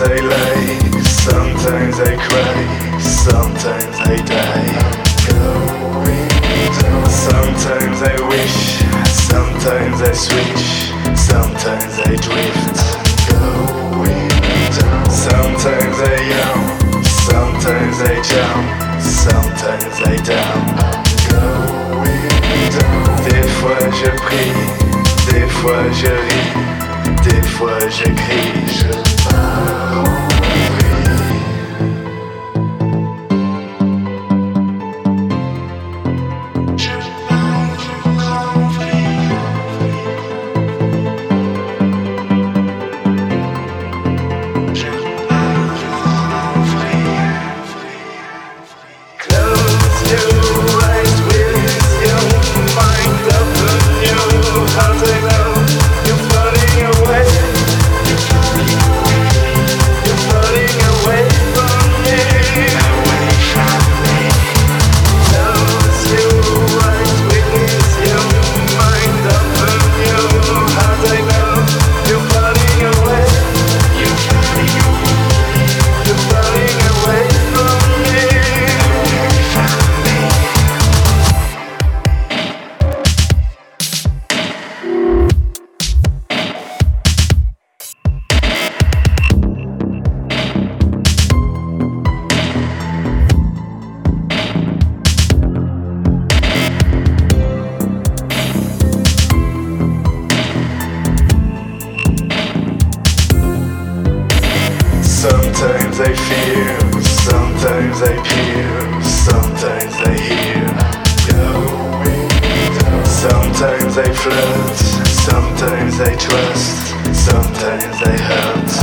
they lay, sometimes they cry, sometimes they die. Sometimes they wish, sometimes they switch, sometimes they drift. Sometimes they young, sometimes they jump, sometimes they down. Des fois je prie, des fois je ris, des fois je crie, je pars en vrille. Je pars en vrille. Je pars en vrille. Close your eyes with your mind open, your heart I know. You're floating away. You're floating away from me. Away from me. Close your eyes with your mind open, your heart I know. You're floating away. You're floating away. You're floating away from me. Away from me. Sometimes they fear, sometimes they peer, sometimes they hear. Sometimes they flirt, sometimes they trust, sometimes they hurt.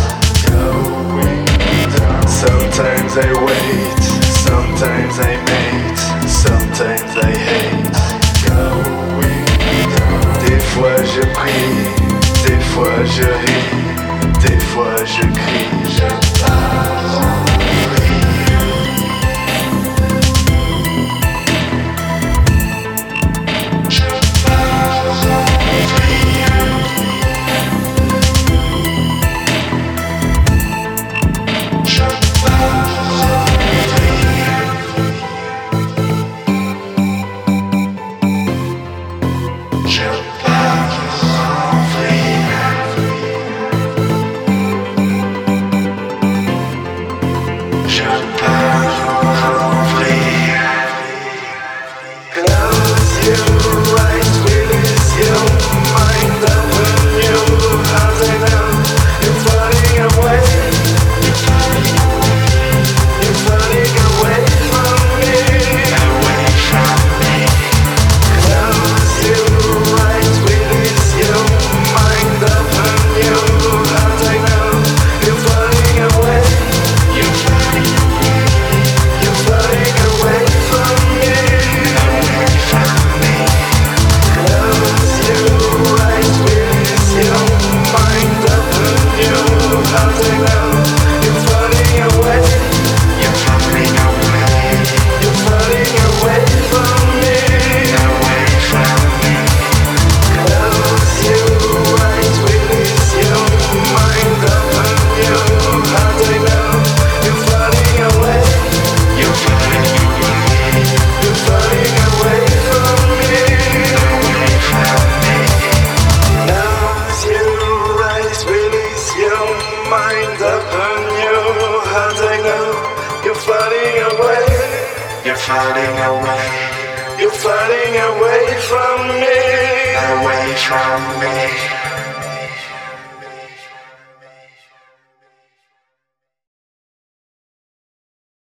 Sometimes they wait, sometimes they mate, sometimes they hate. Des fois je prie, des fois je ris, des fois je crie, je pars en vrille. Je pars en vrille. Je pars en vrille. Je pars en vrille. Je pars en vrille. Close your eyes, release your mind, open your heart I know. You're floating away. You're floating away. You're floating away from me. Away from me. Close your eyes, release your mind, open your heart I know. You're floating away. You're floating away. You're floating away from me. Away from me. Close your eyes, release your mind, open your heart I know. You're floating away. You're floating away. You're floating away from me. Away from me. Close your eyes, release your mind, open your heart I know. You're floating away. You're floating away. You're floating away from me. Away from me. Close your eyes, release your mind, open your heart I know. You're floating away. You're floating away. You're floating away from me. Away from me.